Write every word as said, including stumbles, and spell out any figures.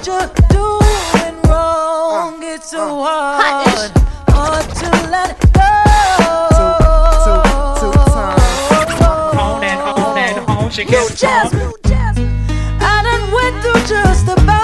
you're doing wrong. It's so hard, hard to let it go. Two, two, two times. On and on and on, she New kept Jazz, on. New Jazz. I done went through just about